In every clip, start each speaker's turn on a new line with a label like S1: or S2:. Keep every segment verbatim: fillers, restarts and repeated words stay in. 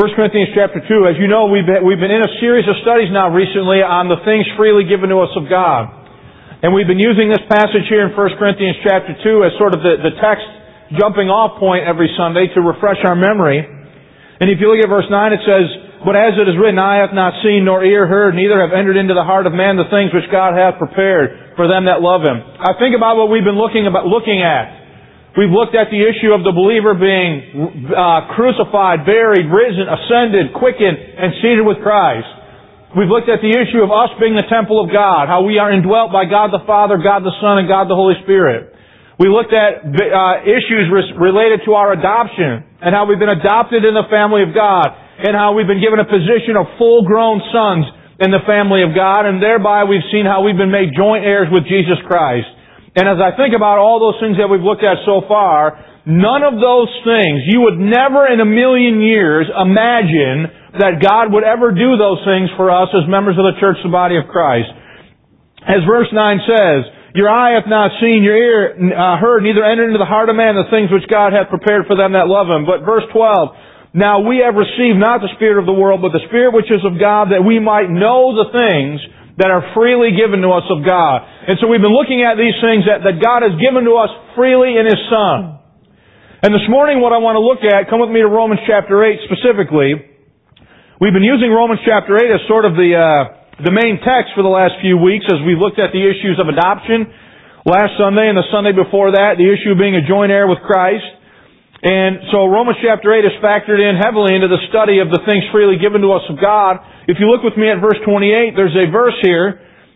S1: First Corinthians chapter two, as you know, we've been, we've been in a series of studies now recently on the things freely given to us of God. And we've been using this passage here in First Corinthians chapter two as sort of the, the text jumping off point every Sunday to refresh our memory. And if you look at verse nine, it says, "But as it is written, eye hath not seen, nor ear heard, neither have entered into the heart of man the things which God hath prepared for them that love Him." I think about what we've been looking about looking at. We've looked at the issue of the believer being uh, crucified, buried, risen, ascended, quickened, and seated with Christ. We've looked at the issue of us being the temple of God, how we are indwelt by God the Father, God the Son, and God the Holy Spirit. We looked at uh, issues res- related to our adoption, and how we've been adopted in the family of God, and how we've been given a position of full-grown sons in the family of God, and thereby we've seen how we've been made joint heirs with Jesus Christ. And as I think about all those things that we've looked at so far, none of those things, you would never in a million years imagine that God would ever do those things for us as members of the church, the body of Christ. As verse nine says, "Your eye hath not seen, your ear uh, heard, neither entered into the heart of man the things which God hath prepared for them that love Him." But verse twelve, "Now we have received not the spirit of the world, but the Spirit which is of God, that we might know the things that are freely given to us of God." And so we've been looking at these things that, that God has given to us freely in His Son. And this morning what I want to look at, come with me to Romans chapter eight specifically. We've been using Romans chapter eight as sort of the, uh, the main text for the last few weeks as we looked at the issues of adoption last Sunday and the Sunday before that, the issue of being a joint heir with Christ. And so Romans chapter eight is factored in heavily into the study of the things freely given to us of God. If you look with me at verse twenty-eight, there's a verse here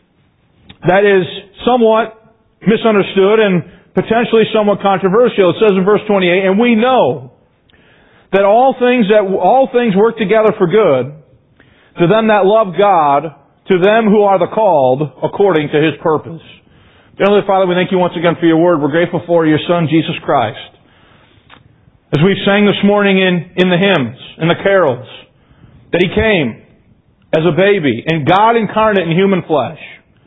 S1: that is somewhat misunderstood and potentially somewhat controversial. It says in verse twenty-eight, "And we know that all things that all things work together for good to them that love God, to them who are the called according to His purpose." Heavenly Father, we thank You once again for Your word. We're grateful for Your Son, Jesus Christ. As we sang this morning in, in the hymns, in the carols, that He came as a baby, and God incarnate in human flesh,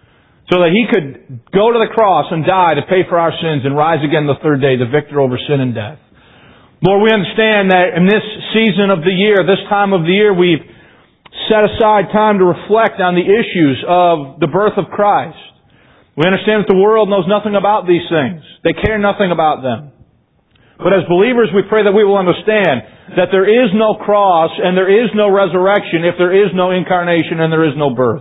S1: so that He could go to the cross and die to pay for our sins and rise again the third day, the victor over sin and death. Lord, we understand that in this season of the year, this time of the year, we've set aside time to reflect on the issues of the birth of Christ. We understand that the world knows nothing about these things. They care nothing about them. But as believers, we pray that we will understand that there is no cross and there is no resurrection if there is no incarnation and there is no birth.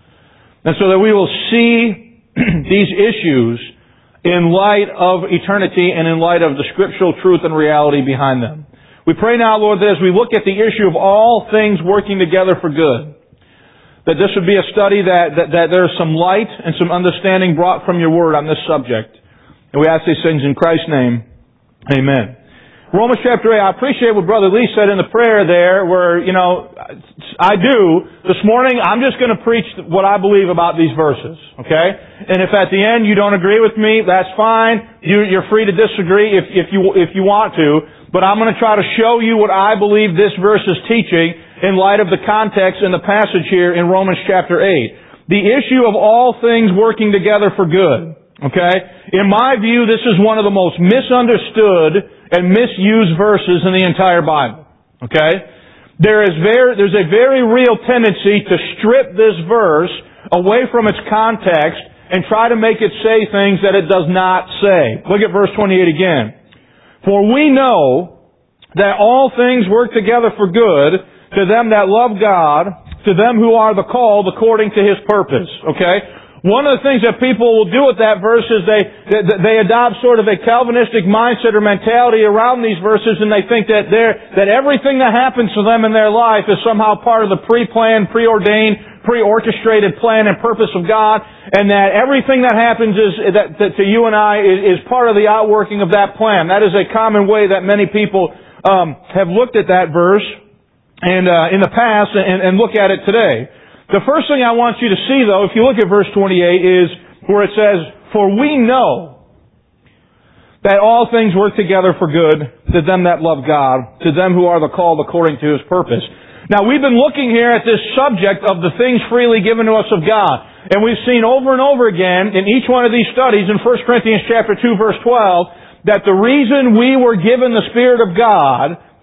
S1: And so that we will see these issues in light of eternity and in light of the scriptural truth and reality behind them. We pray now, Lord, that as we look at the issue of all things working together for good, that this would be a study that, that, that there is some light and some understanding brought from Your Word on this subject. And we ask these things in Christ's name. Amen. Romans chapter eight, I appreciate what Brother Lee said in the prayer there where, you know, I do. This morning, I'm just going to preach what I believe about these verses, okay? And if at the end you don't agree with me, that's fine. You, you're free to disagree if, if you if you want to. But I'm going to try to show you what I believe this verse is teaching in light of the context in the passage here in Romans chapter eight. The issue of all things working together for good. Okay? In my view, this is one of the most misunderstood and misused verses in the entire Bible. Okay? There is very, there's a very real tendency to strip this verse away from its context and try to make it say things that it does not say. Look at verse twenty-eight again. "For we know that all things work together for good to them that love God, to them who are the called according to His purpose." Okay? One of the things that people will do with that verse is they, they adopt sort of a Calvinistic mindset or mentality around these verses, and they think that they're, that everything that happens to them in their life is somehow part of the pre-planned, preordained, pre-orchestrated plan and purpose of God, and that everything that happens is, that, that to you and I is, is part of the outworking of that plan. That is a common way that many people um, have looked at that verse and uh, in the past and, and look at it today. The first thing I want you to see, though, if you look at verse twenty-eight, is where it says, "For we know that all things work together for good to them that love God, to them who are the called according to His purpose." Now, we've been looking here at this subject of the things freely given to us of God. And we've seen over and over again in each one of these studies in First Corinthians chapter two, verse twelve, that the reason we were given the Spirit of God,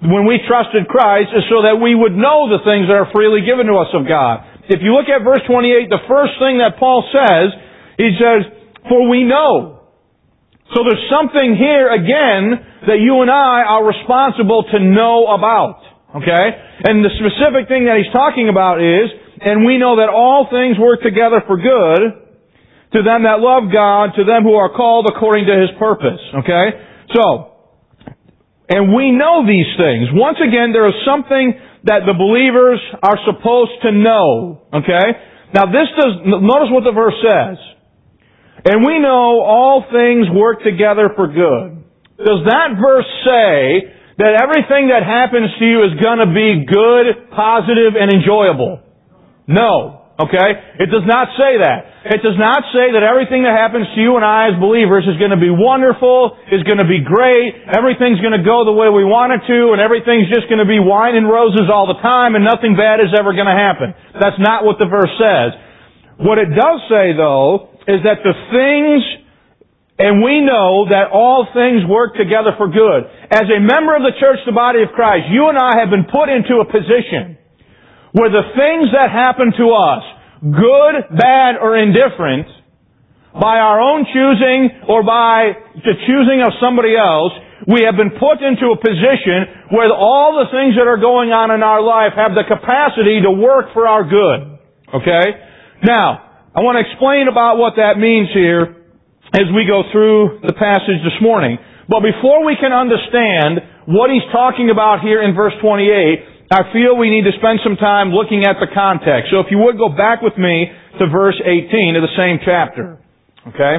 S1: when we trusted Christ is so that we would know the things that are freely given to us of God. If you look at verse twenty-eight, the first thing that Paul says, he says, for we know. So there's something here again that you and I are responsible to know about. Okay? And the specific thing that he's talking about is, and we know that all things work together for good to them that love God, to them who are called according to His purpose. Okay? So, and we know these things. Once again, there is something that the believers are supposed to know. Okay? Now this does, notice what the verse says. And we know all things work together for good. Does that verse say that everything that happens to you is going to be good, positive, and enjoyable? No. Okay? It does not say that. It does not say that everything that happens to you and I as believers is going to be wonderful, is going to be great, everything's going to go the way we want it to, and everything's just going to be wine and roses all the time, and nothing bad is ever going to happen. That's not what the verse says. What it does say, though, is that the things, and we know that all things work together for good. As a member of the church, the body of Christ, you and I have been put into a position where the things that happen to us, good, bad, or indifferent, by our own choosing or by the choosing of somebody else, we have been put into a position where all the things that are going on in our life have the capacity to work for our good. Okay? Now, I want to explain about what that means here as we go through the passage this morning. But before we can understand what he's talking about here in verse twenty-eight, I feel we need to spend some time looking at the context. So if you would go back with me to verse eighteen of the same chapter. Okay?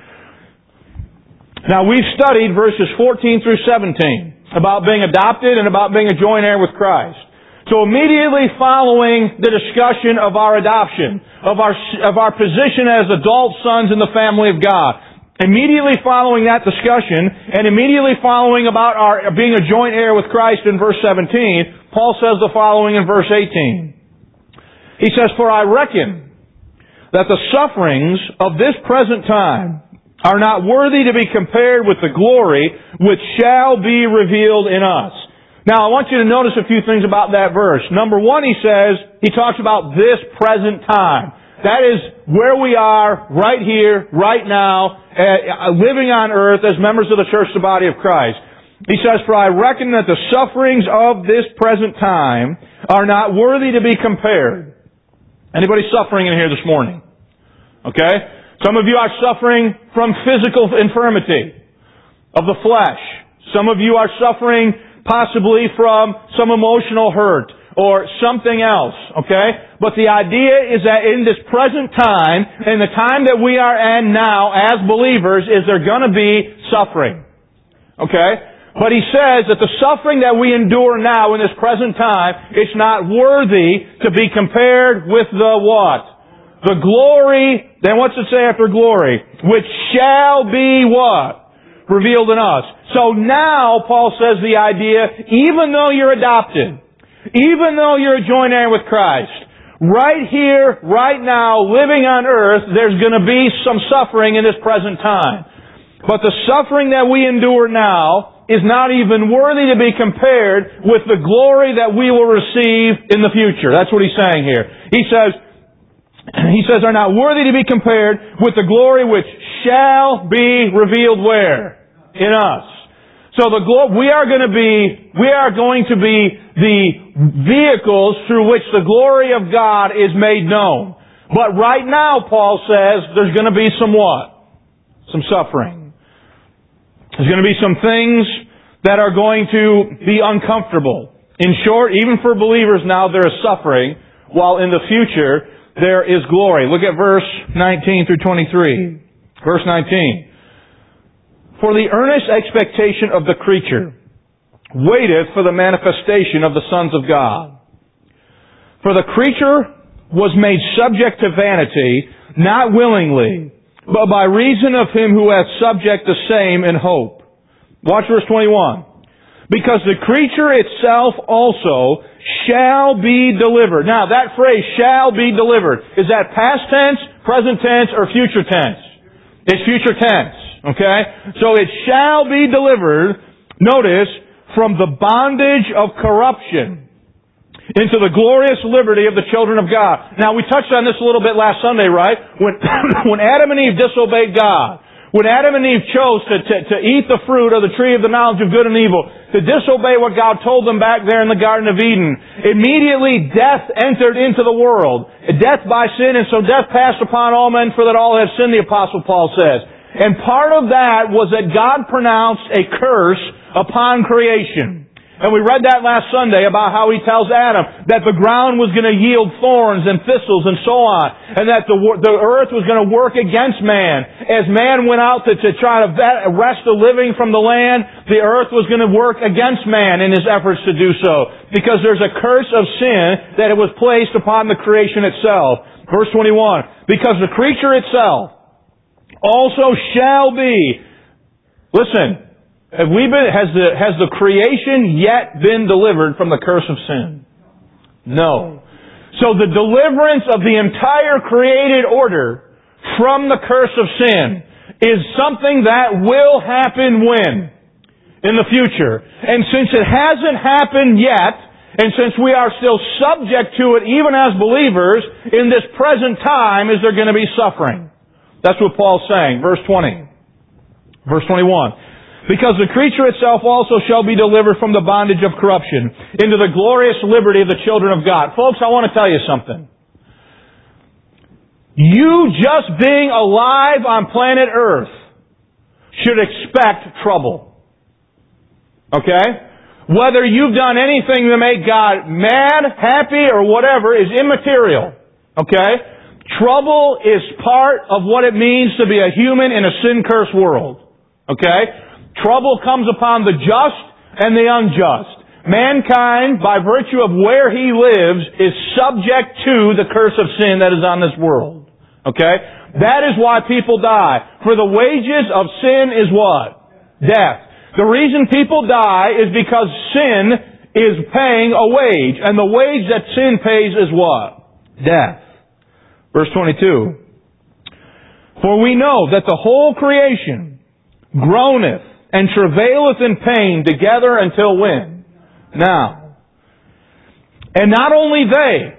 S1: Now we've studied verses fourteen through seventeen about being adopted and about being a joint heir with Christ. So immediately following the discussion of our adoption, of our, of our position as adult sons in the family of God, immediately following that discussion, and immediately following about our being a joint heir with Christ in verse seventeen, Paul says the following in verse eighteen. He says, for I reckon that the sufferings of this present time are not worthy to be compared with the glory which shall be revealed in us. Now, I want you to notice a few things about that verse. Number one, he says, he talks about this present time. That is where we are right here, right now, uh, living on earth as members of the church, the body of Christ. He says, for I reckon that the sufferings of this present time are not worthy to be compared. Anybody suffering in here this morning? Okay? Some of you are suffering from physical infirmity of the flesh. Some of you are suffering possibly from some emotional hurt or something else, okay? But the idea is that in this present time, in the time that we are in now as believers, is there going to be suffering, okay? But he says that the suffering that we endure now in this present time, it's not worthy to be compared with the what? The glory, then what's it say after glory? Which shall be what? Revealed in us. So now, Paul says the idea, even though you're adopted, even though you're a joint heir with Christ, right here, right now, living on earth, there's going to be some suffering in this present time. But the suffering that we endure now is not even worthy to be compared with the glory that we will receive in the future. That's what he's saying here. He says, he says, are not worthy to be compared with the glory which shall be revealed where? In us. So the glo- we are going to be, we are going to be the vehicles through which the glory of God is made known. But right now, Paul says, there's going to be some what? Some suffering. There's going to be some things that are going to be uncomfortable. In short, even for believers now, there is suffering, while in the future, there is glory. Look at verse nineteen through twenty-three. Verse nineteen. For the earnest expectation of the creature waiteth for the manifestation of the sons of God. For the creature was made subject to vanity, not willingly, but by reason of him who hath subject the same in hope. Watch verse twenty-one. Because the creature itself also shall be delivered. Now that phrase, shall be delivered, is that past tense, present tense, or future tense? It's future tense. Okay? So it shall be delivered, notice, from the bondage of corruption into the glorious liberty of the children of God. Now, we touched on this a little bit last Sunday, right? When, when Adam and Eve disobeyed God, when Adam and Eve chose to, to, to eat the fruit of the tree of the knowledge of good and evil, to disobey what God told them back there in the Garden of Eden, immediately death entered into the world. Death by sin, and so death passed upon all men, for that all have sinned, the Apostle Paul says. And part of that was that God pronounced a curse upon creation. And we read that last Sunday about how He tells Adam that the ground was going to yield thorns and thistles and so on. And that the, the earth was going to work against man. As man went out to, to try to wrest the living from the land, the earth was going to work against man in his efforts to do so. Because there's a curse of sin that it was placed upon the creation itself. Verse twenty-one, because the creature itself also shall be, listen, Have we been, has the, has the creation yet been delivered from the curse of sin? No. So the deliverance of the entire created order from the curse of sin is something that will happen when? In the future. And since it hasn't happened yet, and since we are still subject to it even as believers, in this present time is there going to be suffering. That's what Paul's saying. Verse twenty. Verse twenty-one. Because the creature itself also shall be delivered from the bondage of corruption into the glorious liberty of the children of God. Folks, I want to tell you something. You just being alive on planet Earth should expect trouble. Okay? Whether you've done anything to make God mad, happy, or whatever is immaterial. Okay? Trouble is part of what it means to be a human in a sin-cursed world. Okay? Trouble comes upon the just and the unjust. Mankind, by virtue of where he lives, is subject to the curse of sin that is on this world. Okay? That is why people die. For the wages of sin is what? Death. The reason people die is because sin is paying a wage. And the wage that sin pays is what? Death. Verse twenty-two. For we know that the whole creation groaneth and travaileth in pain together until when? Now. And not only they,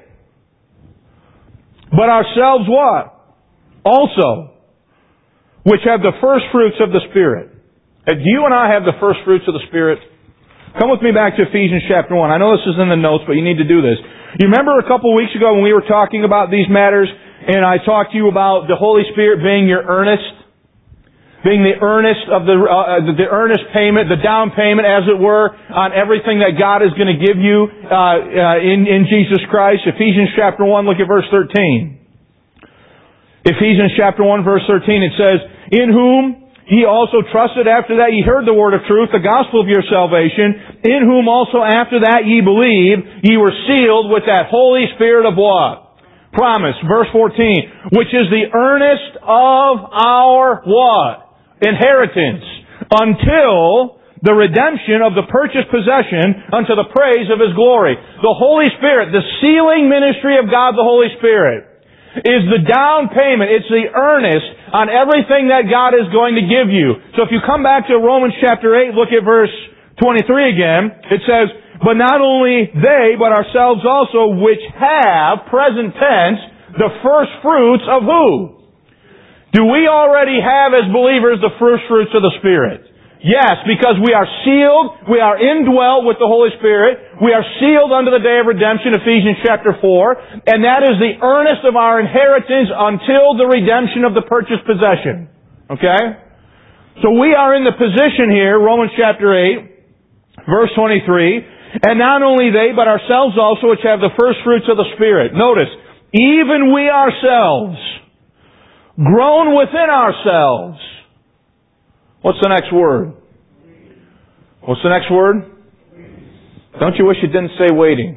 S1: but ourselves what? Also, which have the first fruits of the Spirit. Do you and I have the first fruits of the Spirit? Come with me back to Ephesians chapter one. I know this is in the notes, but you need to do this. You remember a couple of weeks ago when we were talking about these matters, and I talked to you about the Holy Spirit being your earnest? Being the earnest of the, uh, the, the earnest payment, the down payment, as it were, on everything that God is going to give you, uh, uh, in, in Jesus Christ. Ephesians chapter one, look at verse thirteen. Ephesians chapter one, verse thirteen, it says, in whom ye also trusted after that ye heard the word of truth, the gospel of your salvation, in whom also after that ye believed, ye were sealed with that Holy Spirit of what? Promise. Verse fourteen, which is the earnest of our what? Inheritance, until the redemption of the purchased possession unto the praise of His glory. The Holy Spirit, the sealing ministry of God the Holy Spirit, is the down payment. It's the earnest on everything that God is going to give you. So if you come back to Romans chapter eight, look at verse twenty-three again. It says, but not only they, but ourselves also, which have, present tense, the first fruits of who? Do we already have as believers the first fruits of the Spirit? Yes, because we are sealed, we are indwelt with the Holy Spirit, we are sealed unto the day of redemption, Ephesians chapter four, and that is the earnest of our inheritance until the redemption of the purchased possession. Okay? So we are in the position here, Romans chapter eight, verse twenty-three, and not only they, but ourselves also, which have the first fruits of the Spirit. Notice, even we ourselves, grown within ourselves. What's the next word? What's the next word? Don't you wish it didn't say waiting?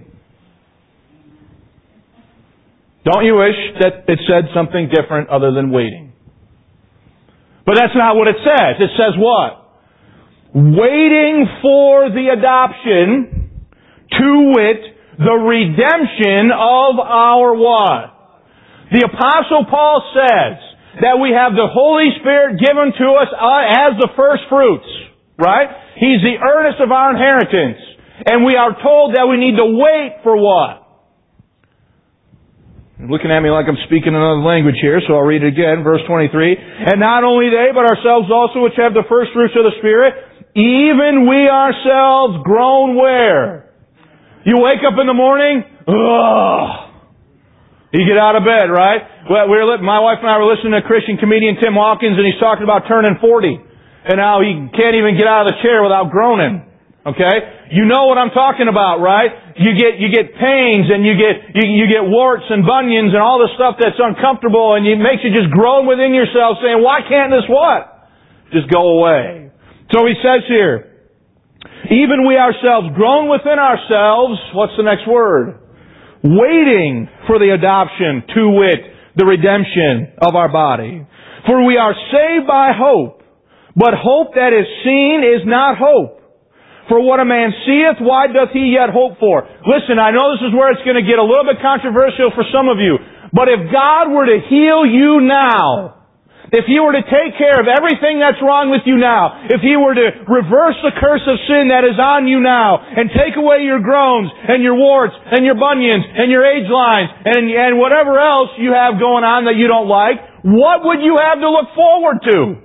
S1: Don't you wish that it said something different other than waiting? But that's not what it says. It says what? Waiting for the adoption, to wit, the redemption of our what? The Apostle Paul says that we have the Holy Spirit given to us as the first fruits. Right? He's the earnest of our inheritance. And we are told that we need to wait for what? You're looking at me like I'm speaking another language here, so I'll read it again. Verse twenty-three. And not only they, but ourselves also, which have the first fruits of the Spirit, even we ourselves grown where? You wake up in the morning, ugh. You get out of bed, right? Well, we were, my wife and I were listening to Christian comedian Tim Hawkins, and he's talking about turning forty. And now he can't even get out of the chair without groaning. Okay? You know what I'm talking about, right? You get, you get pains and you get, you, you get warts and bunions and all this stuff that's uncomfortable, and it makes you just groan within yourself saying, why can't this what? Just go away. So he says here, even we ourselves, groan within ourselves, what's the next word? Waiting for the adoption, to wit, the redemption of our body. For we are saved by hope, but hope that is seen is not hope. For what a man seeth, why doth he yet hope for? Listen, I know this is where it's going to get a little bit controversial for some of you, but if God were to heal you now, if He were to take care of everything that's wrong with you now, if He were to reverse the curse of sin that is on you now, and take away your groans, and your warts, and your bunions, and your age lines, and, and whatever else you have going on that you don't like, what would you have to look forward to?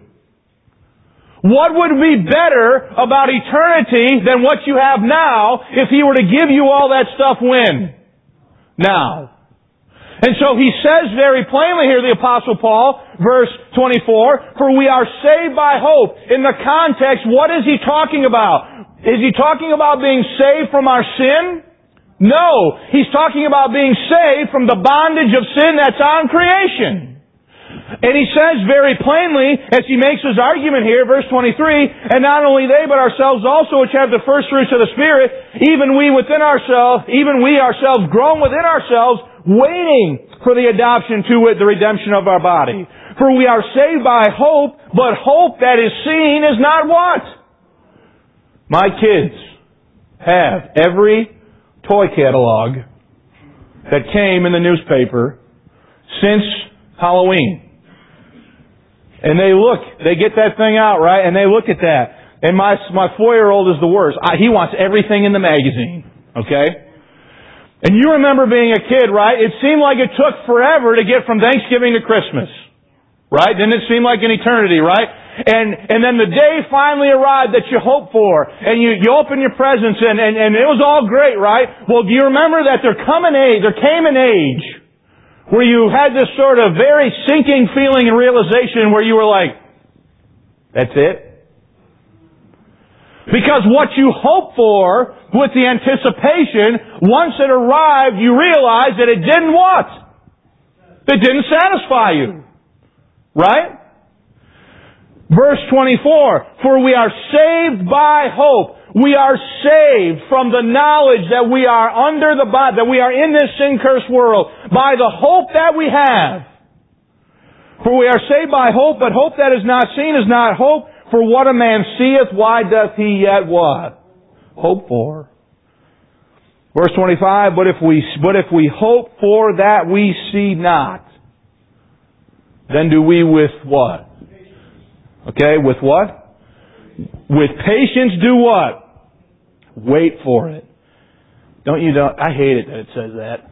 S1: What would be better about eternity than what you have now if He were to give you all that stuff when? Now. And so he says very plainly here, the Apostle Paul, verse twenty-four, for we are saved by hope. In the context, what is he talking about? Is he talking about being saved from our sin? No. He's talking about being saved from the bondage of sin that's on creation. And he says very plainly, as he makes his argument here, verse twenty-three, and not only they, but ourselves also, which have the first fruits of the Spirit, even we within ourselves, even we ourselves grown within ourselves, waiting for the adoption to it, the redemption of our body. For we are saved by hope, but hope that is seen is not what? My kids have every toy catalog that came in the newspaper since Halloween. And they look, they get that thing out, right? And they look at that. And my my four-year-old is the worst. I, he wants everything in the magazine, okay? And you remember being a kid, right? It seemed like it took forever to get from Thanksgiving to Christmas, right? Didn't it seem like an eternity, right? And and then the day finally arrived that you hoped for, and you, you open your presents, and, and, and it was all great, right? Well, do you remember that there come an age, there came an age where you had this sort of very sinking feeling and realization where you were like, that's it? Because what you hoped for with the anticipation, once it arrived, you realized that it didn't what? It didn't satisfy you. Right? Verse twenty-four, for we are saved by hope. We are saved from the knowledge that we are under the body, that we are in this sin-cursed world by the hope that we have. For we are saved by hope, but hope that is not seen is not hope. For what a man seeth, why doth he yet what? Hope for. Verse twenty-five, but if we, but if we hope for that we see not, then do we with what? Okay, with what? With patience do what? Wait for it. Don't you don't? I hate it that it says that.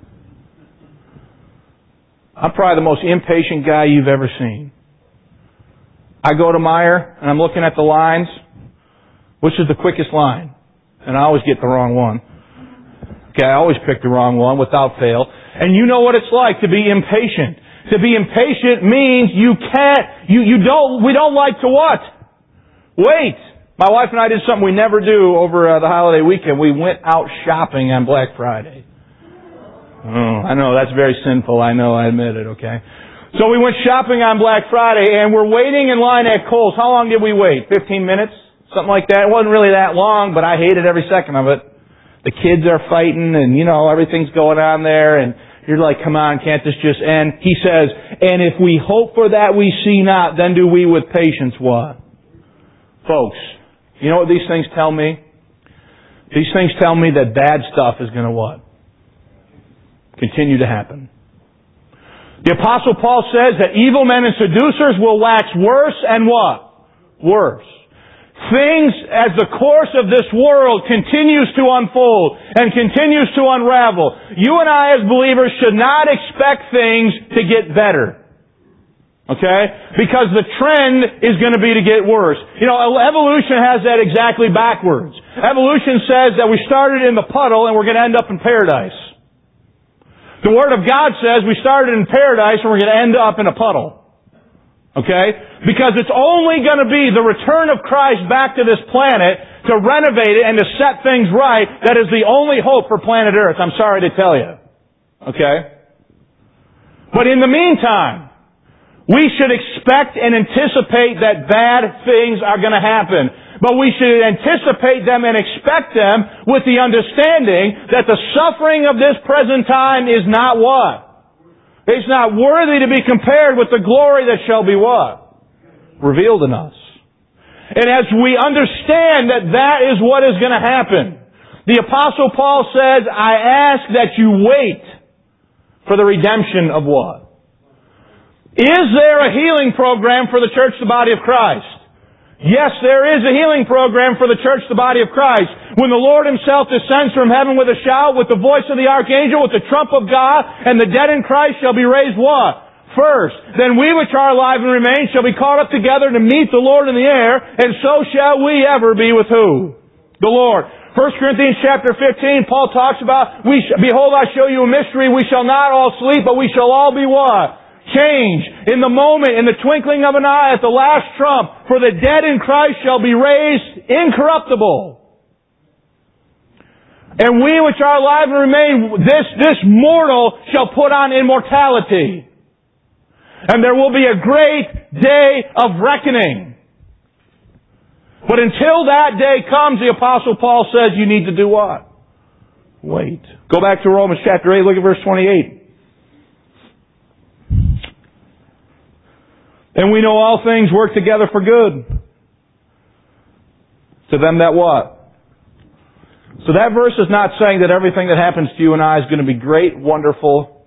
S1: I'm probably the most impatient guy you've ever seen. I go to Meijer and I'm looking at the lines. Which is the quickest line? And I always get the wrong one. Okay, I always pick the wrong one without fail. And you know what it's like to be impatient. To be impatient means you can't, you, you don't, we don't like to what? Wait. My wife and I did something we never do over uh, the holiday weekend. We went out shopping on Black Friday. Oh, I know, that's very sinful. I know, I admit it, okay? So we went shopping on Black Friday, and we're waiting in line at Kohl's. How long did we wait? fifteen minutes? Something like that. It wasn't really that long, but I hated every second of it. The kids are fighting, and, you know, everything's going on there, and you're like, come on, can't this just end? He says, and if we hope for that we see not, then do we with patience what? Folks, you know what these things tell me? These things tell me that bad stuff is going to what? Continue to happen. The Apostle Paul says that evil men and seducers will wax worse and what? Worse. things as the course of this world continues to unfold and continues to unravel, you and I as believers should not expect things to get better. Okay? Because the trend is going to be to get worse. You know, evolution has that exactly backwards. Evolution says that we started in the puddle and we're going to end up in paradise. The Word of God says we started in paradise and we're going to end up in a puddle. Okay? Because it's only going to be the return of Christ back to this planet to renovate it and to set things right that is the only hope for planet Earth. I'm sorry to tell you. Okay? But in the meantime, we should expect and anticipate that bad things are going to happen. But we should anticipate them and expect them with the understanding that the suffering of this present time is not what? It's not worthy to be compared with the glory that shall be what? Revealed in us. And as we understand that that is what is going to happen, the Apostle Paul says, I ask that you wait for the redemption of what? Is there a healing program for the church, the body of Christ? Yes, there is a healing program for the church, the body of Christ. When the Lord Himself descends from heaven with a shout, with the voice of the archangel, with the trump of God, and the dead in Christ shall be raised what? First. Then we which are alive and remain shall be caught up together to meet the Lord in the air, and so shall we ever be with who? The Lord. First Corinthians chapter fifteen, Paul talks about, we sh- Behold, I show you a mystery, we shall not all sleep, but we shall all be what? Change in the moment, in the twinkling of an eye, at the last trump. For the dead in Christ shall be raised incorruptible. And we which are alive and remain, this, this mortal shall put on immortality. And there will be a great day of reckoning. But until that day comes, the Apostle Paul says you need to do what? Wait. Go back to Romans chapter eight, look at verse twenty-eight. And we know all things work together for good. To them that what? So that verse is not saying that everything that happens to you and I is going to be great, wonderful.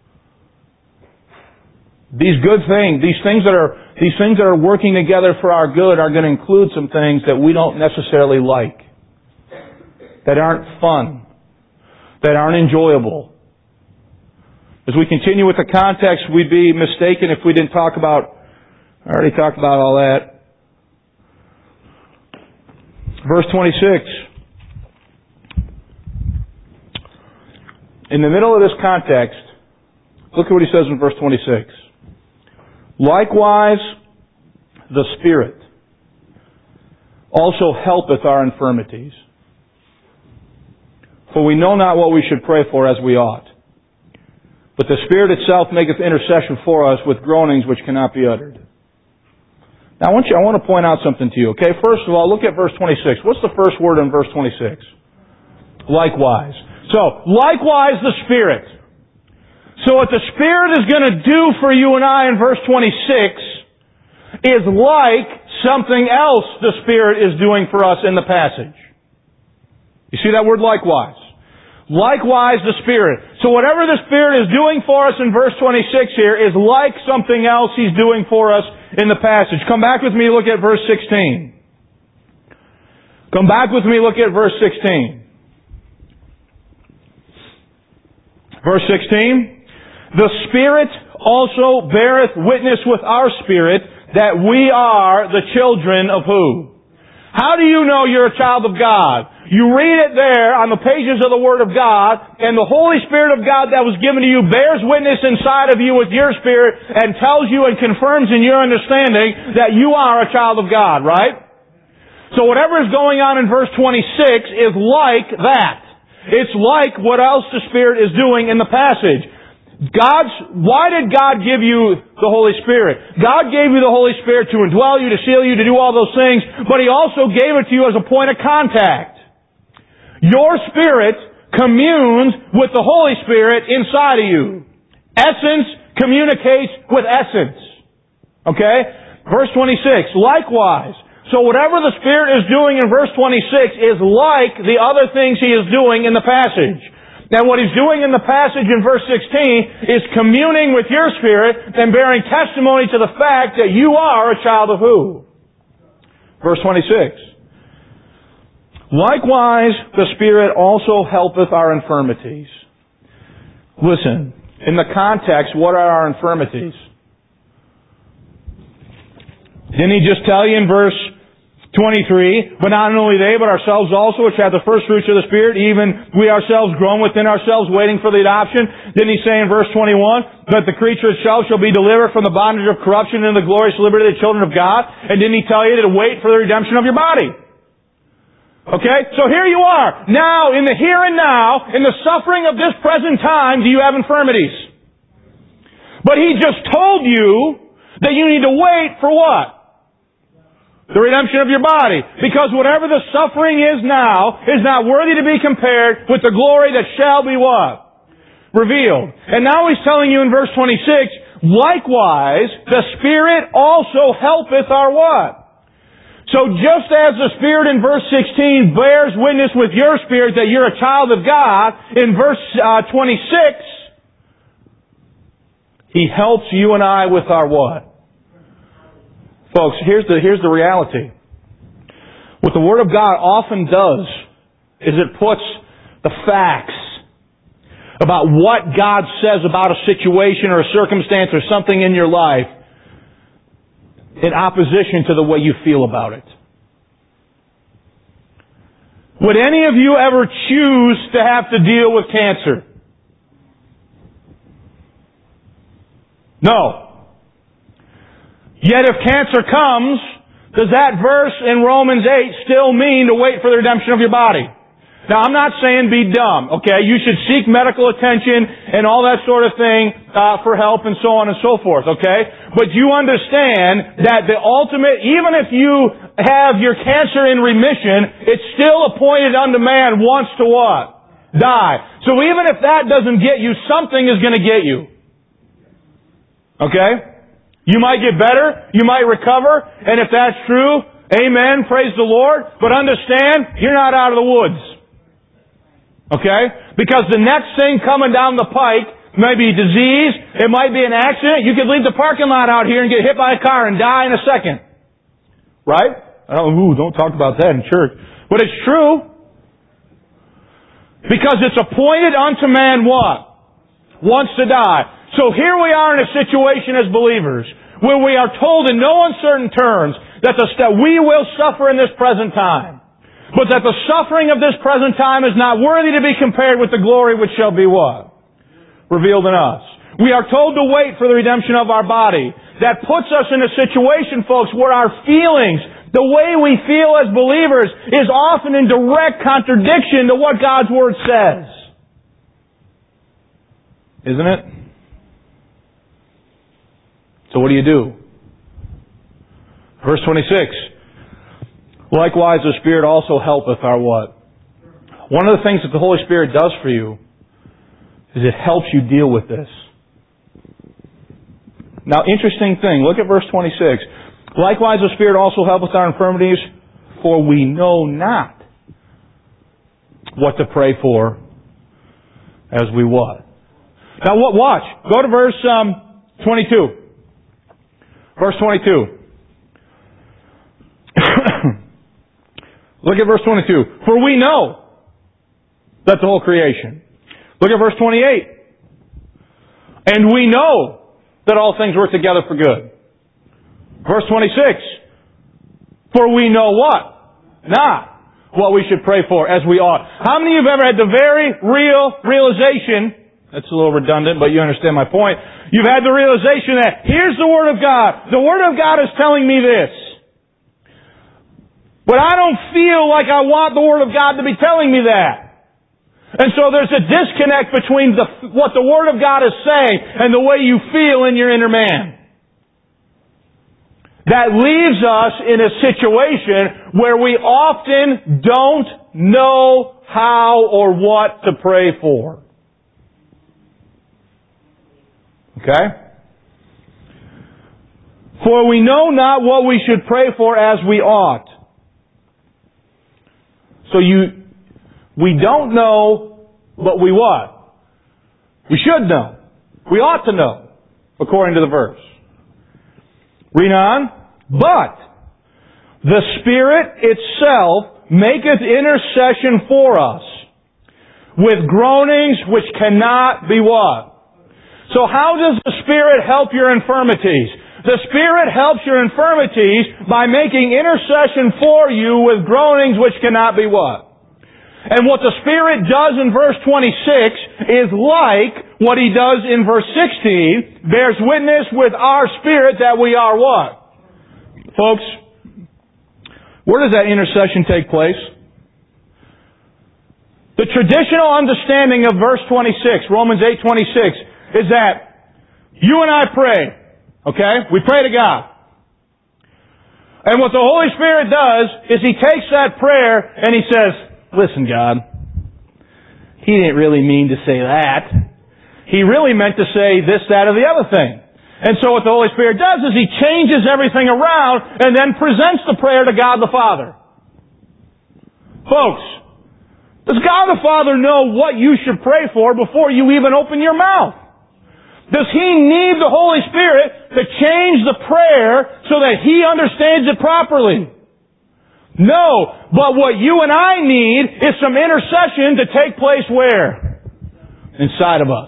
S1: These good things, these things that are, these things that are working together for our good are going to include some things that we don't necessarily like. That aren't fun. That aren't enjoyable. As we continue with the context, we'd be mistaken if we didn't talk about I already talked about all that. Verse twenty-six. In the middle of this context, look at what he says in verse twenty-six. Likewise, the Spirit also helpeth our infirmities. For we know not what we should pray for as we ought. But the Spirit itself maketh intercession for us with groanings which cannot be uttered. Now I want you, I want to point out something to you, okay? First of all, look at verse twenty-six. What's the first word in verse twenty-six? Likewise. So, likewise the Spirit. So what the Spirit is going to do for you and I in verse twenty-six is like something else the Spirit is doing for us in the passage. You see that word likewise? Likewise the Spirit. So whatever the Spirit is doing for us in verse twenty-six here is like something else He's doing for us in the passage. Come back with me, look at verse sixteen. Come back with me, look at verse sixteen. Verse sixteen. The Spirit also beareth witness with our spirit that we are the children of who? How do you know you're a child of God? You read it there on the pages of the Word of God, and the Holy Spirit of God that was given to you bears witness inside of you with your spirit and tells you and confirms in your understanding that you are a child of God, right? So whatever is going on in verse twenty-six is like that. It's like what else the Spirit is doing in the passage. God's, why did God give you the Holy Spirit? God gave you the Holy Spirit to indwell you, to seal you, to do all those things, but He also gave it to you as a point of contact. Your spirit communes with the Holy Spirit inside of you. Essence communicates with essence. Okay? Verse twenty-six, likewise. So whatever the Spirit is doing in verse twenty-six is like the other things He is doing in the passage. Now what He's doing in the passage in verse sixteen is communing with your spirit and bearing testimony to the fact that you are a child of who? Verse twenty-six. Likewise, the Spirit also helpeth our infirmities. Listen, in the context, what are our infirmities? Didn't he just tell you in verse twenty-three, but not only they, but ourselves also, which have the first fruits of the Spirit, even we ourselves groan within ourselves, waiting for the adoption. Didn't he say in verse twenty-one, that the creature itself shall be delivered from the bondage of corruption into the glorious liberty of the children of God? And didn't he tell you to wait for the redemption of your body? Okay, so here you are. Now, in the here and now, in the suffering of this present time, do you have infirmities? But he just told you that you need to wait for what? The redemption of your body. Because whatever the suffering is now is not worthy to be compared with the glory that shall be what? Revealed. And now he's telling you in verse twenty-six, likewise, the Spirit also helpeth our what? So just as the Spirit in verse sixteen bears witness with your spirit that you're a child of God, in verse uh, twenty-six, He helps you and I with our what? Folks, here's the, here's the reality. What the Word of God often does is it puts the facts about what God says about a situation or a circumstance or something in your life in opposition to the way you feel about it. Would any of you ever choose to have to deal with cancer? No. Yet if cancer comes, does that verse in Romans eight still mean to wait for the redemption of your body? Now, I'm not saying be dumb, okay? You should seek medical attention and all that sort of thing uh, for help and so on and so forth, okay? But you understand that the ultimate, even if you have your cancer in remission, it's still appointed unto man once to what? Die. So even if that doesn't get you, something is going to get you. Okay? You might get better, you might recover, and if that's true, amen, praise the Lord, but understand, you're not out of the woods. Okay? Because the next thing coming down the pike may be disease, it might be an accident, you could leave the parking lot out here and get hit by a car and die in a second. Right? Oh, ooh, don't talk about that in church. But it's true. Because it's appointed unto man what? Wants to die. So here we are in a situation as believers where we are told in no uncertain terms that, the, that we will suffer in this present time, but that the suffering of this present time is not worthy to be compared with the glory which shall be what? Revealed in us. We are told to wait for the redemption of our body. That puts us in a situation, folks, where our feelings, the way we feel as believers, is often in direct contradiction to what God's Word says. Isn't it? So what do you do? Verse twenty-six. Likewise, the Spirit also helpeth our what? One of the things that the Holy Spirit does for you is it helps you deal with this. Now, interesting thing. Look at verse twenty-six. Likewise, the Spirit also helpeth our infirmities, for we know not what to pray for as we what? Now, what? Watch. Go to verse um, twenty-two. Verse twenty-two. Look at verse twenty-two. For we know that the whole creation. Look at verse twenty-eight. And we know that all things work together for good. Verse twenty-six. For we know what? Not what we should pray for as we ought. How many of you have ever had the very real realization? That's a little redundant, but you understand my point. You've had the realization that here's the Word of God. The Word of God is telling me this. But I don't feel like I want the Word of God to be telling me that. And so there's a disconnect between the, what the Word of God is saying and the way you feel in your inner man. That leaves us in a situation where we often don't know how or what to pray for. Okay? For we know not what we should pray for as we ought. So you, we don't know, but we what? We should know. We ought to know, according to the verse. Read on. But The Spirit itself maketh intercession for us with groanings which cannot be what? So how does the Spirit help your infirmities? The Spirit helps your infirmities by making intercession for you with groanings which cannot be what? And what the Spirit does in verse twenty-six is like what He does in verse sixteen, bears witness with our spirit that we are what? Folks, where does that intercession take place? The traditional understanding of verse twenty-six, Romans eight twenty-six, is that you and I pray, okay? We pray to God. And what the Holy Spirit does is He takes that prayer and He says, listen, God, He didn't really mean to say that. He really meant to say this, that, or the other thing. And so what the Holy Spirit does is He changes everything around and then presents the prayer to God the Father. Folks, does God the Father know what you should pray for before you even open your mouth? Does He need the Holy Spirit to change the prayer so that He understands it properly? No, but what you and I need is some intercession to take place where? Inside of us.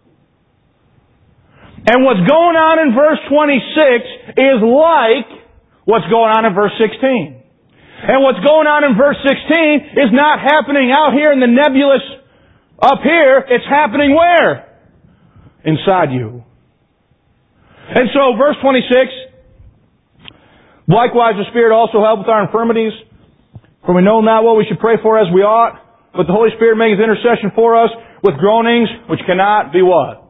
S1: And what's going on in verse twenty-six is like what's going on in verse sixteen. And what's going on in verse sixteen is not happening out here in the nebulous up here. It's happening where? Inside you. And so, verse twenty-six, likewise the Spirit also helpeth our infirmities, for we know not what we should pray for as we ought, but the Holy Spirit maketh intercession for us with groanings which cannot be what?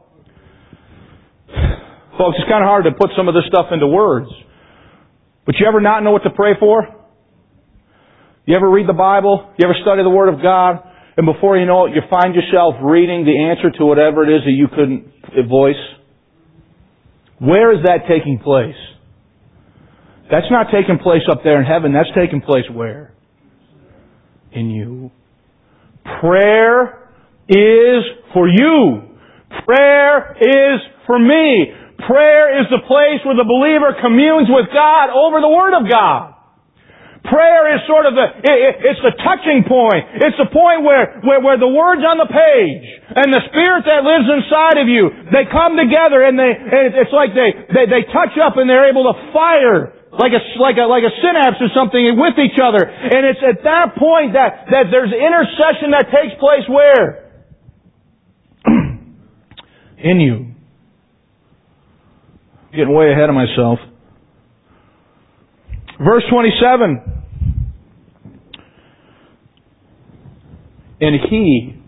S1: Folks, it's kind of hard to put some of this stuff into words. But you ever not know what to pray for? You ever read the Bible? You ever study the Word of God? And before you know it, you find yourself reading the answer to whatever it is that you couldn't voice? Where is that taking place? That's not taking place up there in heaven. That's taking place where? In you. Prayer is for you. Prayer is for me. Prayer is the place where the believer communes with God over the Word of God. Prayer is sort of the, it, it, it's the touching point. It's the point where, where, where the Word's on the page and the Spirit that lives inside of you, they come together and they, and it's like they, they, they touch up and they're able to fire like a, like a, like a synapse or something with each other. And it's at that point that, that there's intercession that takes place where? In you. Getting way ahead of myself. Verse twenty-seven. And he,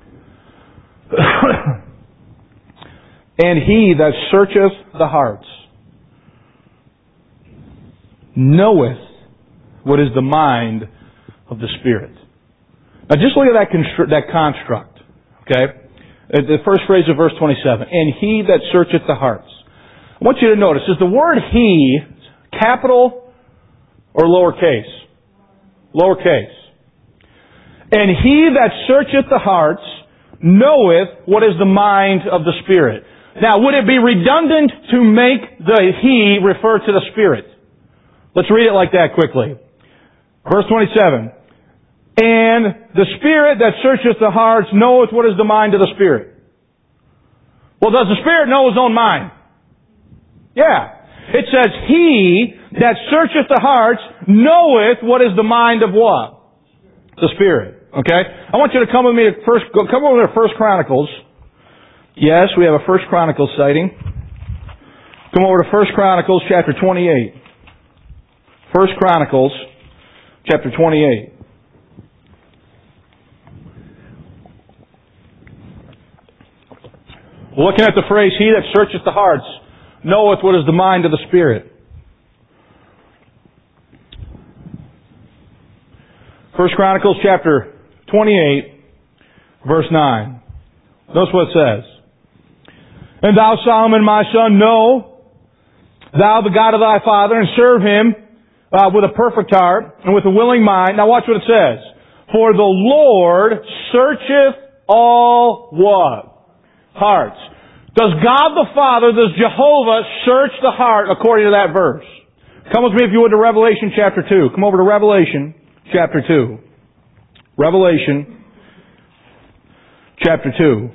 S1: and he that searcheth the hearts knoweth what is the mind of the Spirit. Now just look at that, constru- that construct. Okay? The first phrase of verse twenty-seven. And he that searcheth the hearts. I want you to notice, is the word he capital or lowercase? Lowercase. And he that searcheth the hearts knoweth what is the mind of the Spirit. Now, would it be redundant to make the he refer to the Spirit? Let's read it like that quickly. Verse twenty-seven. And the Spirit that searcheth the hearts knoweth what is the mind of the Spirit. Well, does the Spirit know His own mind? Yeah. It says, he that searcheth the hearts knoweth what is the mind of what? The Spirit. Okay? I want you to come with me to first, come over to First Chronicles. Yes, we have a First Chronicles sighting. Come over to First Chronicles chapter twenty-eight. First Chronicles chapter twenty-eight. Looking at the phrase, he that searcheth the hearts knoweth what is the mind of the Spirit. First Chronicles chapter twenty-eight, verse nine. Notice what it says. And thou, Solomon, my son, know thou the God of thy father, and serve Him uh, with a perfect heart and with a willing mind. Now watch what it says. For the Lord searcheth all what? Hearts. Does God the Father, does Jehovah search the heart according to that verse? Come with me, if you would, to Revelation chapter two. Come over to Revelation chapter two. Revelation chapter two.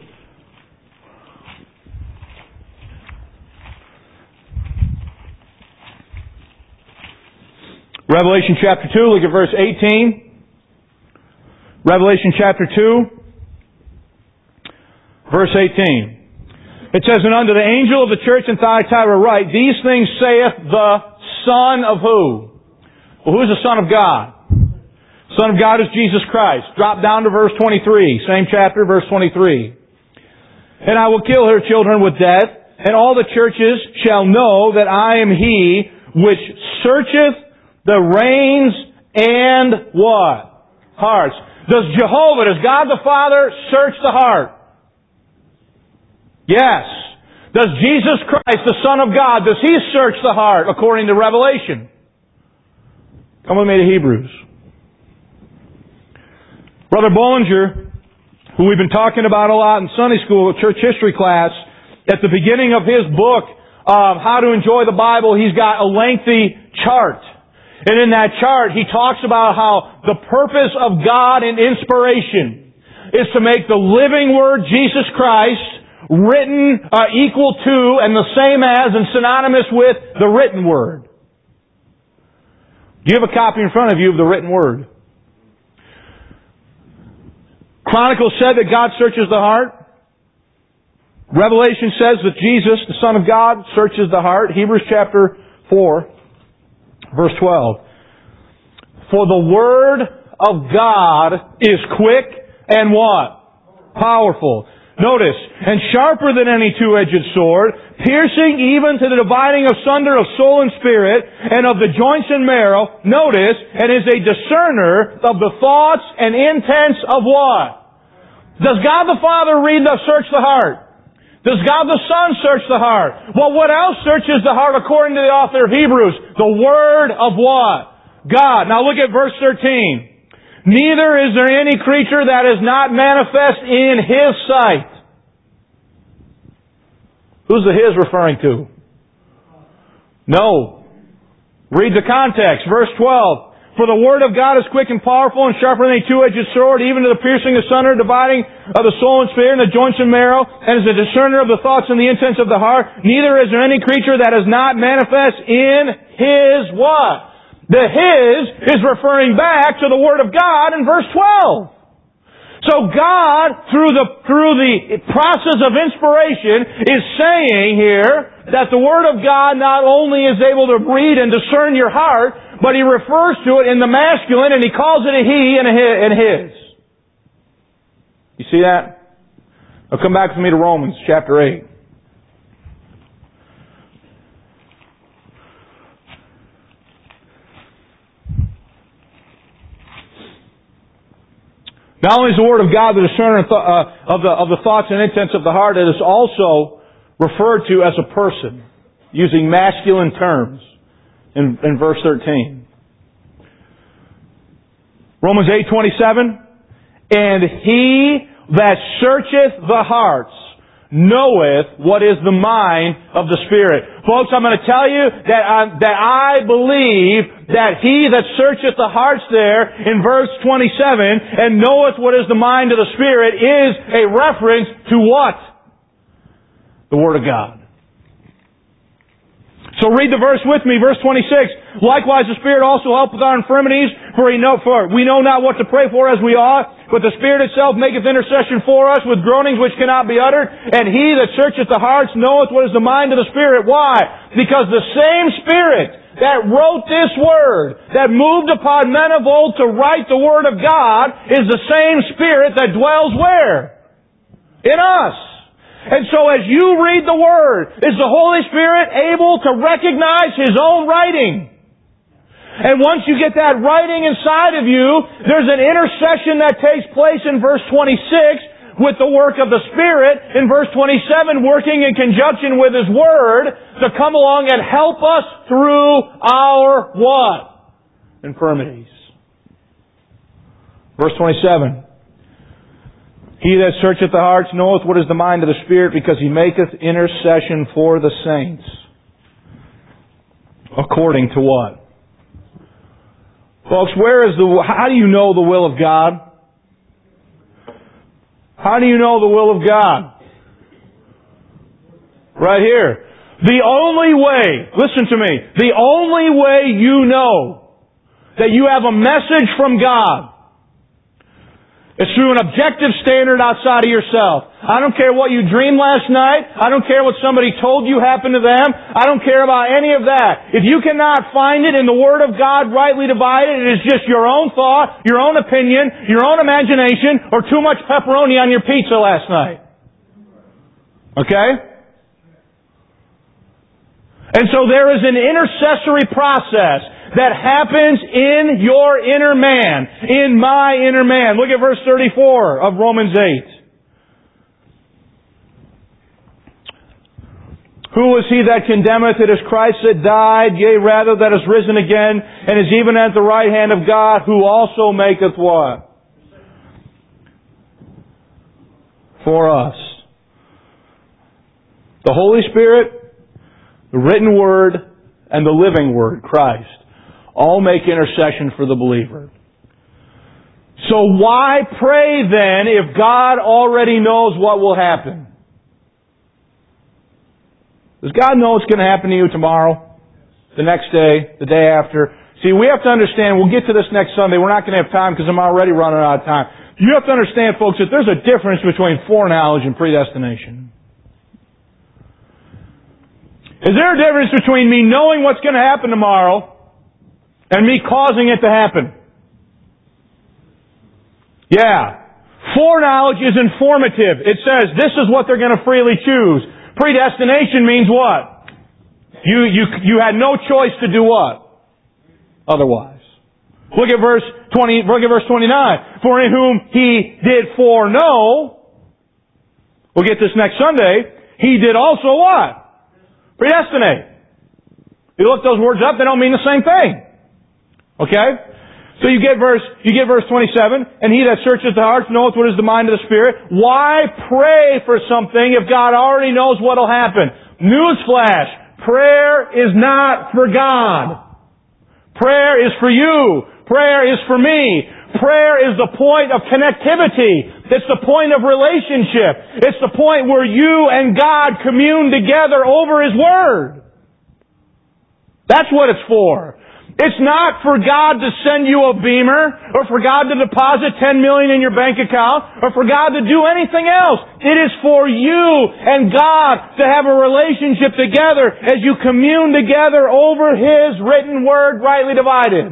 S1: Revelation chapter two, look at verse eighteen. Revelation chapter two, verse eighteen. It says, "And unto the angel of the church in Thyatira write, These things saith the Son of who?" Well, who is the Son of God? Son of God is Jesus Christ. Drop down to verse twenty-three. Same chapter, verse twenty-three. "And I will kill her children with death, and all the churches shall know that I am He which searcheth the reins and" what? Hearts. Does Jehovah, does God the Father search the heart? Yes. Does Jesus Christ, the Son of God, does He search the heart according to Revelation? Come with me to Hebrews. Brother Bollinger, who we've been talking about a lot in Sunday school, church history class, at the beginning of his book of How to Enjoy the Bible, he's got a lengthy chart. And in that chart, he talks about how the purpose of God in inspiration is to make the living Word, Jesus Christ, written, uh, equal to, and the same as, and synonymous with, the written Word. Do you have a copy in front of you of the written Word? Chronicles said that God searches the heart. Revelation says that Jesus, the Son of God, searches the heart. Hebrews chapter four, verse twelve. "For the Word of God is quick and" what? Powerful. Notice, "and sharper than any two-edged sword, piercing even to the dividing asunder of soul and spirit, and of the joints and marrow." Notice, "and is a discerner of the thoughts and intents of" what? Does God the Father read the search the heart? Does God the Son search the heart? Well, what else searches the heart according to the author of Hebrews? The Word of what? God. Now look at verse thirteen. "Neither is there any creature that is not manifest in His sight." Who's the His referring to? No. Read the context. Verse twelve. "For the Word of God is quick and powerful and sharper than a two-edged sword, even to the piercing asunder, dividing of the soul and spirit and the joints and marrow, and is a discerner of the thoughts and the intents of the heart. Neither is there any creature that is not manifest in His" what? The His is referring back to the Word of God in verse twelve. So God, through the, through the process of inspiration, is saying here that the Word of God not only is able to read and discern your heart, but He refers to it in the masculine, and He calls it a He and a His. And his. You see that? Now come back with me to Romans chapter eight. Not only is the Word of God the discerner of the, of the thoughts and intents of the heart, it is also referred to as a person, using masculine terms in, in verse thirteen. Romans eight twenty-seven. "And He that searcheth the hearts knoweth what is the mind of the Spirit." Folks, I'm going to tell you that I, that I believe that He that searcheth the hearts there in verse twenty-seven and knoweth what is the mind of the Spirit is a reference to what? The Word of God. So read the verse with me, verse twenty-six. "Likewise the Spirit also helpeth our infirmities, for we know, for we know not what to pray for as we ought, but the Spirit itself maketh intercession for us with groanings which cannot be uttered. And He that searcheth the hearts knoweth what is the mind of the Spirit." Why? Because the same Spirit that wrote this Word, that moved upon men of old to write the Word of God, is the same Spirit that dwells where? In us. And so as you read the Word, is the Holy Spirit able to recognize His own writing? And once you get that writing inside of you, there's an intercession that takes place in verse twenty-six with the work of the Spirit, in verse twenty-seven working in conjunction with His Word to come along and help us through our what? Infirmities. Verse twenty-seven. "He that searcheth the hearts knoweth what is the mind of the Spirit, because He maketh intercession for the saints." According to what? Folks, where is the, how do you know the will of God? How do you know the will of God? Right here. The only way, listen to me, the only way you know that you have a message from God is through an objective standard outside of yourself. I don't care what you dreamed last night. I don't care what somebody told you happened to them. I don't care about any of that. If you cannot find it in the Word of God rightly divided, it is just your own thought, your own opinion, your own imagination, or too much pepperoni on your pizza last night. Okay? And so there is an intercessory process that happens in your inner man, in my inner man. Look at verse thirty-four of Romans eight. Who is he that condemneth? It is Christ that died, yea, rather that is risen again, and is even at the right hand of God, who also maketh what? For us. The Holy Spirit, the written Word, and the living Word, Christ, all make intercession for the believer. So why pray then if God already knows what will happen? Does God know what's going to happen to you tomorrow? The next day? The day after? See, we have to understand, we'll get to this next Sunday, we're not going to have time because I'm already running out of time. You have to understand, folks, that there's a difference between foreknowledge and predestination. Is there a difference between me knowing what's going to happen tomorrow and me causing it to happen? Yeah. Foreknowledge is informative. It says this is what they're going to freely choose. Predestination means what? You, you, you had no choice to do what? Otherwise. Look at verse twenty, look at verse twenty-nine. For in whom he did foreknow, we'll get this next Sunday, he did also what? Predestinate. You look those words up, they don't mean the same thing. Okay? So you get verse, you get verse twenty-seven, and he that searcheth the hearts knoweth what is the mind of the Spirit. Why pray for something if God already knows what will happen? Newsflash. Prayer is not for God. Prayer is for you. Prayer is for me. Prayer is the point of connectivity. It's the point of relationship. It's the point where you and God commune together over His Word. That's what it's for. It's not for God to send you a beamer, or for God to deposit ten million dollars in your bank account, or for God to do anything else. It is for you and God to have a relationship together as you commune together over His written Word rightly divided.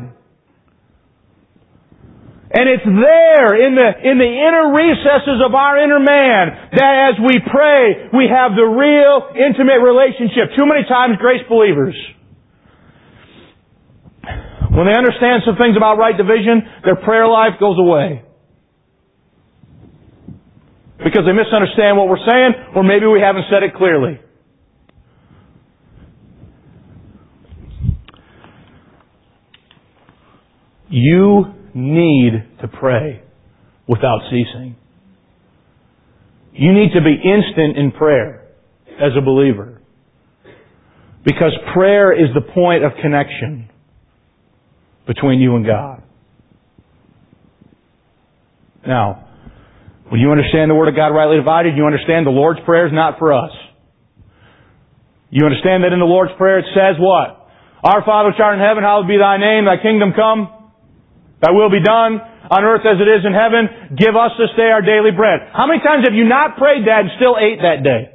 S1: And it's there in the, in the inner recesses of our inner man that as we pray, we have the real intimate relationship. Too many times, grace believers, when they understand some things about right division, their prayer life goes away. Because they misunderstand what we're saying, or maybe we haven't said it clearly. You need to pray without ceasing. You need to be instant in prayer as a believer. Because prayer is the point of connection between you and God. Now, when you understand the Word of God rightly divided, you understand the Lord's Prayer is not for us. You understand that in the Lord's Prayer it says what? Our Father which art in heaven, hallowed be Thy name, Thy kingdom come, Thy will be done, on earth as it is in heaven. Give us this day our daily bread. How many times have you not prayed that and still ate that day?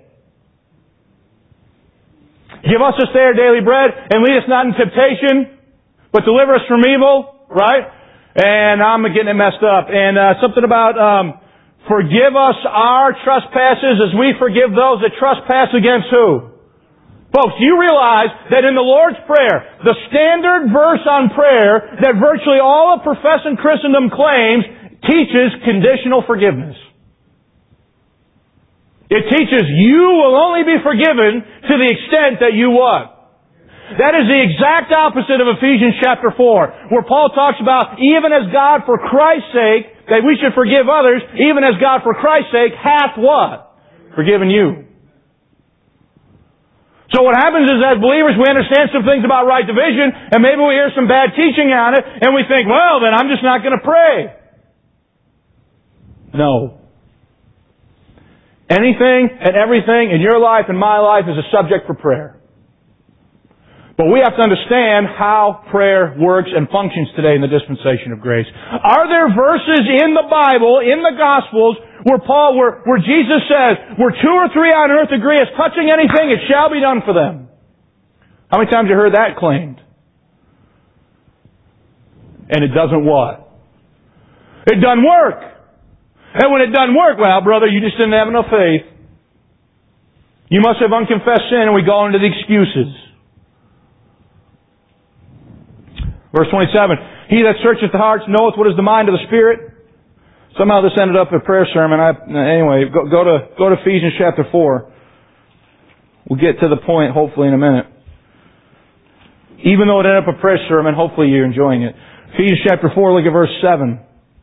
S1: Give us this day our daily bread, and lead us not in temptation, but deliver us from evil, right? And I'm getting it messed up. And uh, something about um, forgive us our trespasses as we forgive those that trespass against who? Folks, do you realize that in the Lord's Prayer, the standard verse on prayer that virtually all of professing Christendom claims teaches conditional forgiveness? It teaches you will only be forgiven to the extent that you what? That is the exact opposite of Ephesians chapter four, where Paul talks about, even as God for Christ's sake, that we should forgive others, even as God for Christ's sake hath what? Forgiven you. So what happens is, as believers, we understand some things about right division, and maybe we hear some bad teaching on it, and we think, well, then I'm just not going to pray. No. Anything and everything in your life and my life is a subject for prayer. But we have to understand how prayer works and functions today in the dispensation of grace. Are there verses in the Bible, in the Gospels, where Paul, where, where Jesus says, where two or three on earth agree as touching anything, it shall be done for them? How many times have you heard that claimed? And it doesn't what? It doesn't work. And when it doesn't work, well, brother, you just didn't have enough faith. You must have unconfessed sin, and we go into the excuses. Verse twenty-seven, he that searcheth the hearts knoweth what is the mind of the Spirit. Somehow this ended up a prayer sermon. I, anyway, go, go to go to Ephesians chapter four. We'll get to the point hopefully in a minute. Even though it ended up a prayer sermon, hopefully you're enjoying it. Ephesians chapter four, look at verse seven.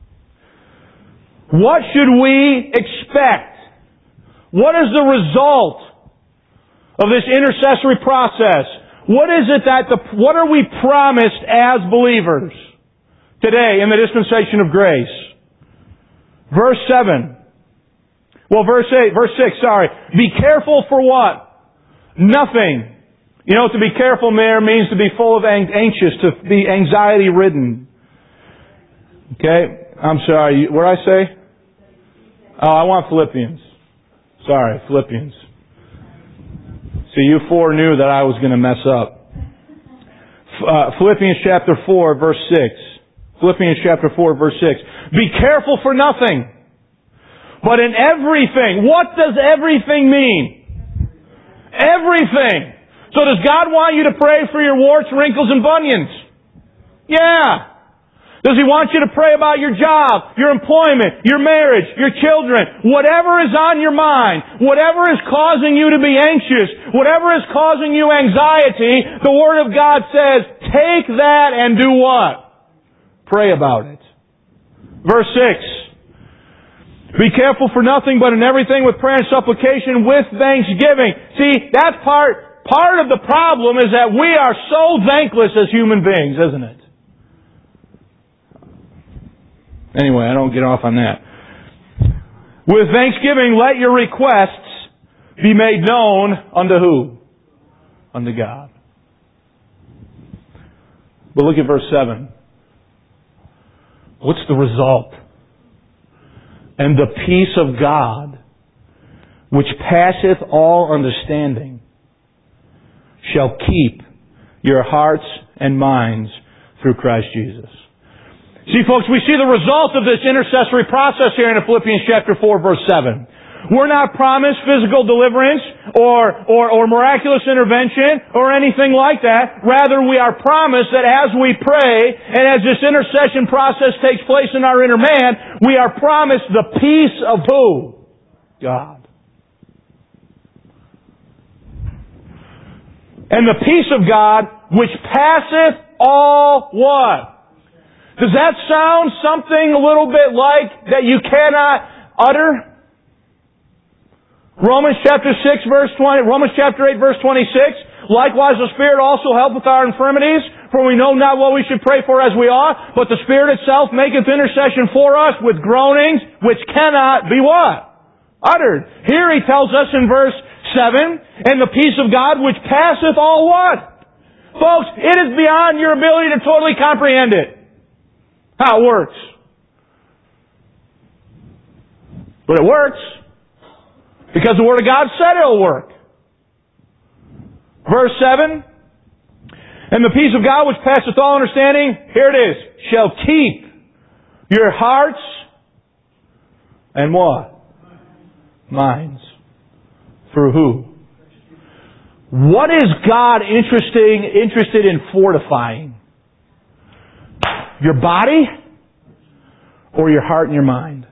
S1: What should we expect? What is the result of this intercessory process? What is it that the, what are we promised as believers today in the dispensation of grace? Verse seven. Well, verse eight, verse six, sorry. Be careful for what? Nothing. You know, to be careful there means to be full of anxious, to be anxiety ridden. Okay? I'm sorry, what did I say? Oh, I want Philippians. Sorry, Philippians. See, you four knew that I was going to mess up. Uh, Philippians chapter four, verse six. Philippians chapter four, verse six. Be careful for nothing, but in everything. What does everything mean? Everything. So does God want you to pray for your warts, wrinkles, and bunions? Yeah. Does He want you to pray about your job, your employment, your marriage, your children? Whatever is on your mind, whatever is causing you to be anxious, whatever is causing you anxiety, the Word of God says, take that and do what? Pray about it. Verse six. Be careful for nothing, but in everything with prayer and supplication with thanksgiving. See, that's part, part of the problem is that we are so thankless as human beings, isn't it? Anyway, I don't get off on that. With thanksgiving, let your requests be made known unto who? Unto God. But look at verse seven. What's the result? And the peace of God, which passeth all understanding, shall keep your hearts and minds through Christ Jesus. See, folks, we see the result of this intercessory process here in Philippians chapter four, verse seven. We're not promised physical deliverance or, or, or miraculous intervention or anything like that. Rather, we are promised that as we pray and as this intercession process takes place in our inner man, we are promised the peace of who? God. And the peace of God, which passeth all what? Does that sound something a little bit like that you cannot utter? Romans chapter six verse twenty, Romans chapter eight verse twenty-six. Likewise the Spirit also helpeth our infirmities, for we know not what we should pray for as we ought, but the Spirit itself maketh intercession for us with groanings which cannot be what? Uttered. Here he tells us in verse seven, and the peace of God which passeth all what? Folks, it is beyond your ability to totally comprehend it. How it works. But it works. Because the Word of God said it'll work. Verse seven. And the peace of God which passeth all understanding, here it is, shall keep your hearts and what? Minds. Through who? What is God interesting, interested in fortifying? Your body or your heart and your mind?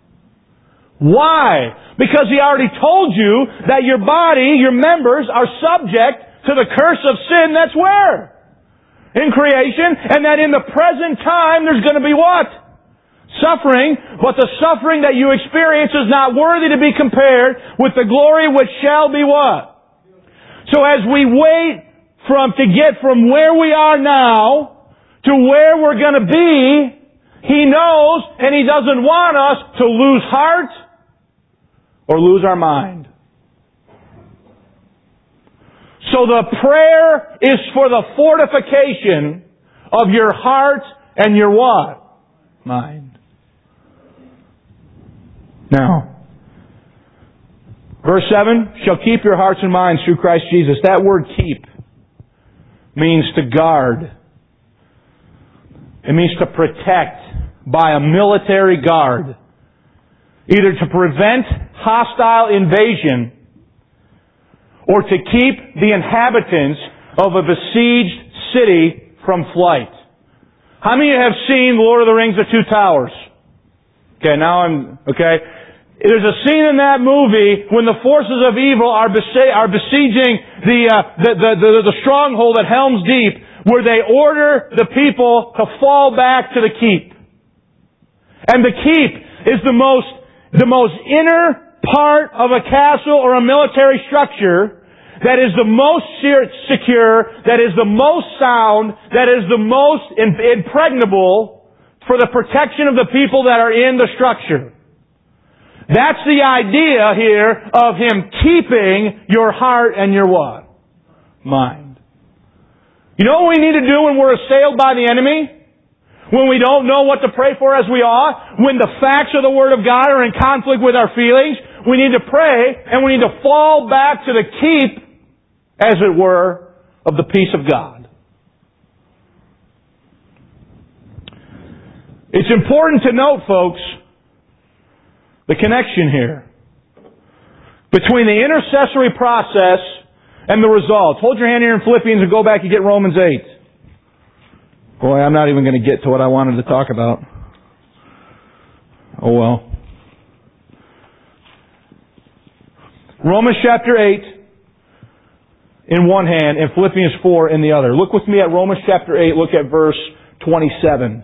S1: Why? Because He already told you that your body, your members, are subject to the curse of sin. That's where? In creation. And that in the present time there's going to be what? Suffering. But the suffering that you experience is not worthy to be compared with the glory which shall be what? So as we wait from to get from where we are now to where we're going to be, He knows and He doesn't want us to lose heart or lose our mind. So the prayer is for the fortification of your heart and your what? Mind. Now, verse seven, shall keep your hearts and minds through Christ Jesus. That word keep means to guard. It means to protect by a military guard. Either to prevent hostile invasion or to keep the inhabitants of a besieged city from flight. How many of you have seen Lord of the Rings, The Two Towers? Okay, now I'm, okay. There's a scene in that movie when the forces of evil are, besi- are besieging the, uh, the, the, the, the stronghold at Helm's Deep, where they order the people to fall back to the keep. And the keep is the most, the most inner part of a castle or a military structure that is the most secure, that is the most sound, that is the most impregnable for the protection of the people that are in the structure. That's the idea here of Him keeping your heart and your what? Mind. You know what we need to do when we're assailed by the enemy? When we don't know what to pray for as we ought? When the facts of the Word of God are in conflict with our feelings? We need to pray and we need to fall back to the keep, as it were, of the peace of God. It's important to note, folks, the connection here between the intercessory process and the results. Hold your hand here in Philippians and go back and get Romans eight. Boy, I'm not even going to get to what I wanted to talk about. Oh well. Romans chapter eight in one hand and Philippians four in the other. Look with me at Romans chapter eight. Look at verse twenty-seven.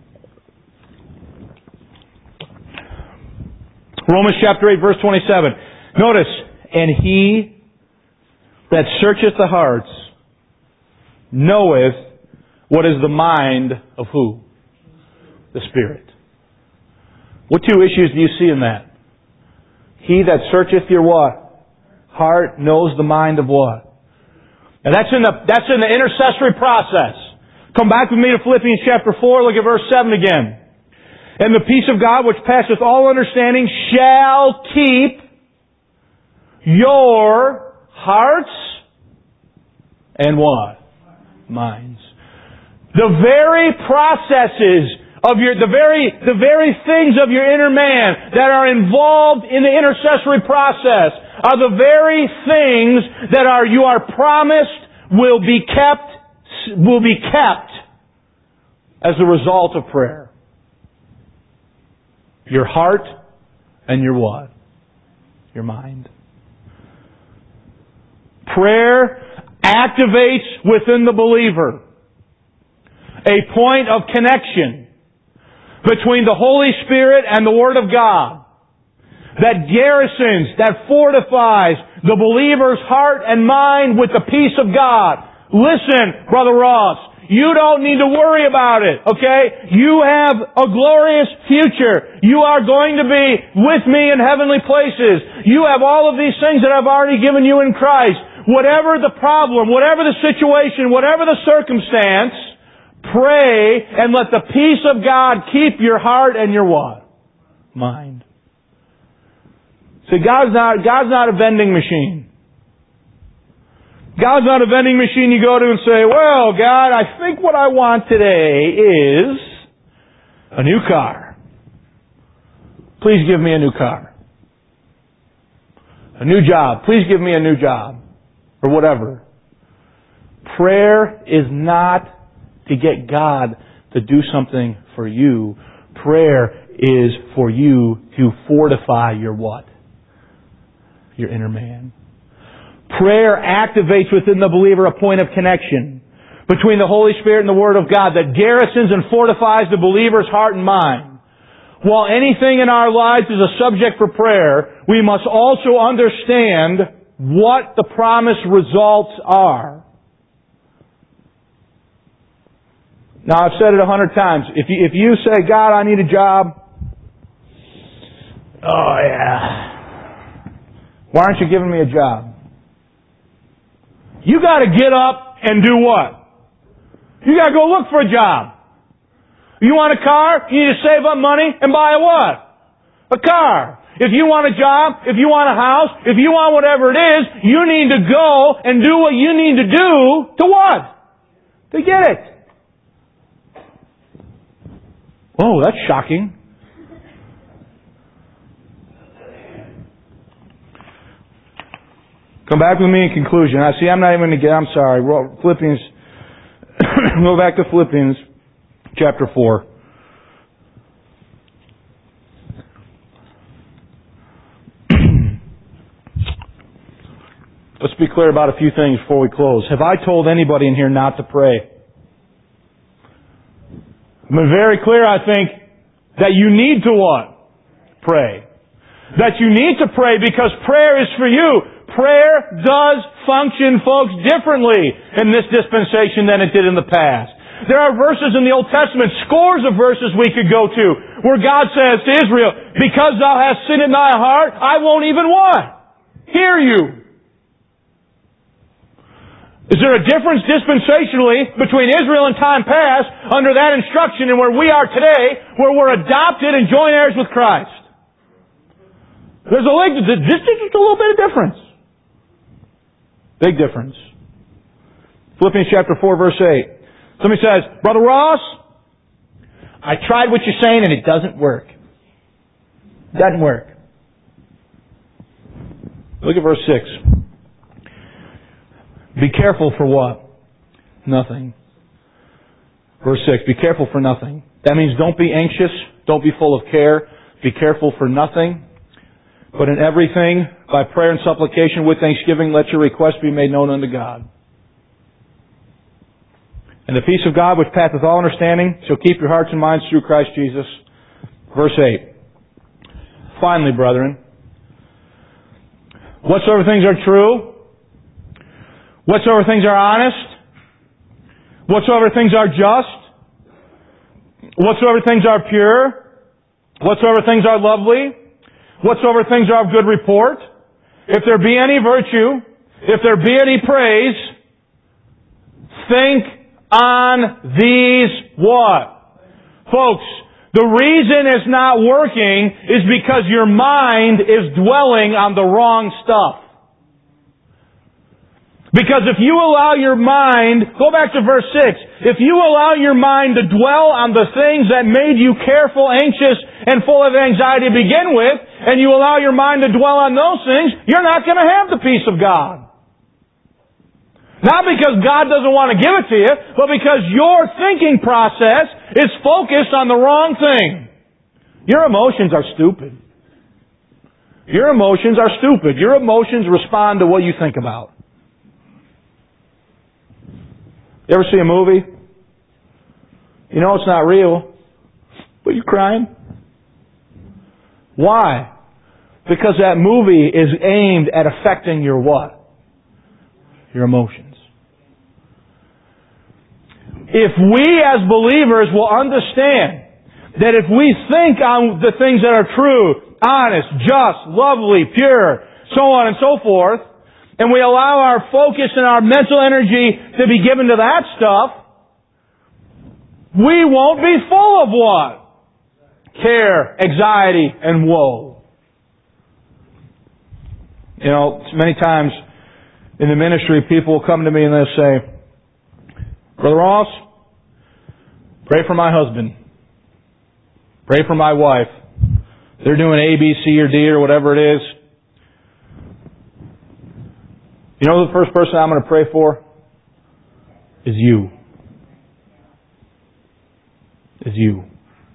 S1: Romans chapter eight, verse twenty-seven. Notice, and He that searcheth the hearts knoweth what is the mind of who? The Spirit. What two issues do you see in that? He that searcheth your what? Heart knows the mind of what? Now that's in the, that's in the intercessory process. Come back with me to Philippians chapter four, look at verse seven again. And the peace of God which passeth all understanding shall keep your hearts and what? Minds. The very processes of your, the very, the very things of your inner man that are involved in the intercessory process are the very things that are, you are promised will be kept, will be kept as a result of prayer. Your heart and your what? Your mind. Prayer activates within the believer a point of connection between the Holy Spirit and the Word of God that garrisons, that fortifies the believer's heart and mind with the peace of God. Listen, Brother Ross, you don't need to worry about it, okay? You have a glorious future. You are going to be with me in heavenly places. You have all of these things that I've already given you in Christ. Whatever the problem, whatever the situation, whatever the circumstance, pray and let the peace of God keep your heart and your what? Mind. See, God's not, God's not a vending machine. God's not a vending machine you go to and say, well, God, I think what I want today is a new car. Please give me a new car. A new job. Please give me a new job. Or whatever. Prayer is not to get God to do something for you. Prayer is for you to fortify your what? Your inner man. Prayer activates within the believer a point of connection between the Holy Spirit and the Word of God that garrisons and fortifies the believer's heart and mind. While anything in our lives is a subject for prayer, we must also understand what the promised results are. Now, I've said it a hundred times. If you, if you say, God, I need a job. Oh, yeah. Why aren't you giving me a job? You got to get up and do what? You got to go look for a job. You want a car? You need to save up money and buy a what? A car. If you want a job, if you want a house, if you want whatever it is, you need to go and do what you need to do to what? To get it. Oh, that's shocking. Come back with me in conclusion. I see I'm not even going to get, I'm sorry. Philippians, go back to Philippians chapter four. Let's be clear about a few things before we close. Have I told anybody in here not to pray? I've been very clear, I think, that you need to what? Pray. That you need to pray because prayer is for you. Prayer does function, folks, differently in this dispensation than it did in the past. There are verses in the Old Testament, scores of verses we could go to, where God says to Israel, because thou hast sinned in thy heart, I won't even what? Hear you. Is there a difference dispensationally between Israel and time past under that instruction and where we are today, where we're adopted and joint heirs with Christ? There's a, just a little bit of difference. Big difference. Philippians chapter four, verse eight. Somebody says, Brother Ross, I tried what you're saying and it doesn't work. It doesn't work. Look at verse six. Be careful for what? Nothing. Verse six, be careful for nothing. That means don't be anxious, don't be full of care. Be careful for nothing. But in everything, by prayer and supplication with thanksgiving, let your requests be made known unto God. And the peace of God, which passeth all understanding, shall keep your hearts and minds through Christ Jesus. Verse eight. Finally, brethren, whatsoever things are true, whatsoever things are honest, whatsoever things are just, whatsoever things are pure, whatsoever things are lovely, whatsoever things are of good report, if there be any virtue, if there be any praise, think on these what? Folks, the reason it's not working is because your mind is dwelling on the wrong stuff. Because if you allow your mind, go back to verse six, if you allow your mind to dwell on the things that made you careful, anxious, and full of anxiety to begin with, and you allow your mind to dwell on those things, you're not going to have the peace of God. Not because God doesn't want to give it to you, but because your thinking process is focused on the wrong thing. Your emotions are stupid. Your emotions are stupid. Your emotions respond to what you think about. You ever see a movie? You know it's not real, but you're crying. Why? Because that movie is aimed at affecting your what? Your emotions. If we as believers will understand that if we think on the things that are true, honest, just, lovely, pure, so on and so forth, and we allow our focus and our mental energy to be given to that stuff, we won't be full of what? Care, anxiety, and woe. You know, many times in the ministry, people will come to me and they'll say, Brother Ross, pray for my husband. Pray for my wife. They're doing A, B, C, or D, or whatever it is. You know who the first person I'm going to pray for? Is you. Is you.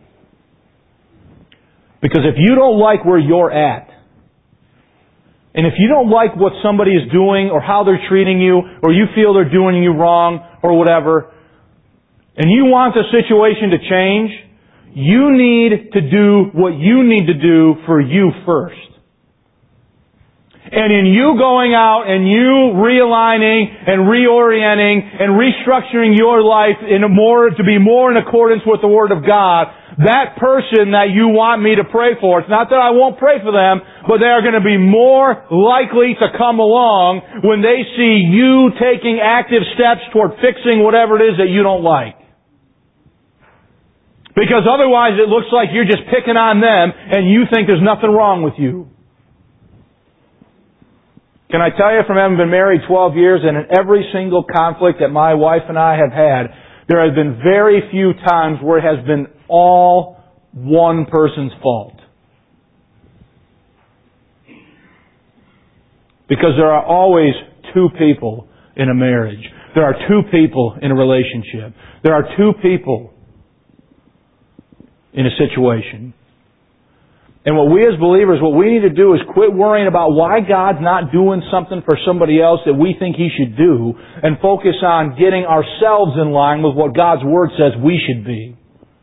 S1: Because if you don't like where you're at, and if you don't like what somebody is doing, or how they're treating you, or you feel they're doing you wrong, or whatever, and you want the situation to change, you need to do what you need to do for you first. And in you going out and you realigning and reorienting and restructuring your life in a more, to be more in accordance with the Word of God, that person that you want me to pray for, it's not that I won't pray for them, but they are going to be more likely to come along when they see you taking active steps toward fixing whatever it is that you don't like. Because otherwise it looks like you're just picking on them and you think there's nothing wrong with you. Can I tell you from having been married twelve years, and in every single conflict that my wife and I have had, there have been very few times where it has been all one person's fault. Because there are always two people in a marriage. There are two people in a relationship. There are two people in a situation. And what we as believers, what we need to do is quit worrying about why God's not doing something for somebody else that we think He should do, and focus on getting ourselves in line with what God's Word says we should be.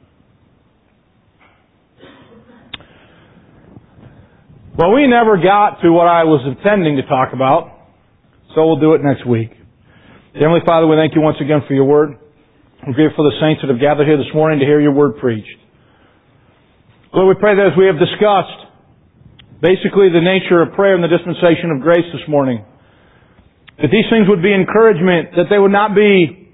S1: Well, we never got to what I was intending to talk about, so we'll do it next week. Heavenly Father, we thank You once again for Your Word. We're grateful for the saints that have gathered here this morning to hear Your Word preached. Lord, we pray that as we have discussed basically the nature of prayer and the dispensation of grace this morning, that these things would be encouragement, that they would not be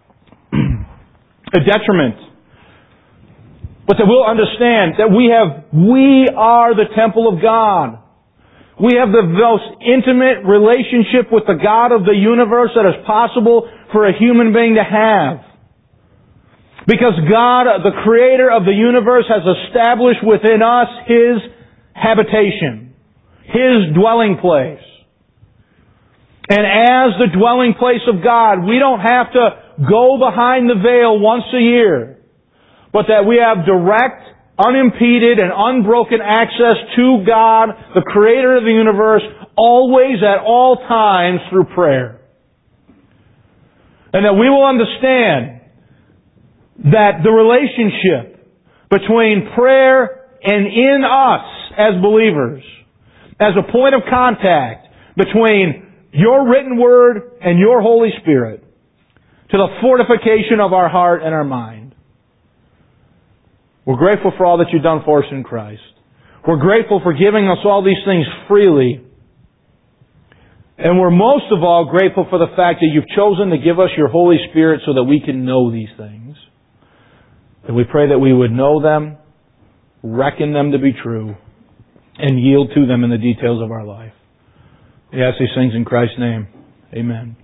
S1: a detriment, but that we'll understand that we have, we are the temple of God. We have the most intimate relationship with the God of the universe that is possible for a human being to have. Because God, the Creator of the universe, has established within us His habitation, His dwelling place. And as the dwelling place of God, we don't have to go behind the veil once a year, but that we have direct, unimpeded, and unbroken access to God, the Creator of the universe, always at all times through prayer. And that we will understand that the relationship between prayer and in us as believers, as a point of contact between Your written Word and Your Holy Spirit, to the fortification of our heart and our mind. We're grateful for all that You've done for us in Christ. We're grateful for giving us all these things freely. And we're most of all grateful for the fact that You've chosen to give us Your Holy Spirit so that we can know these things. And we pray that we would know them, reckon them to be true, and yield to them in the details of our life. We ask these things in Christ's name. Amen.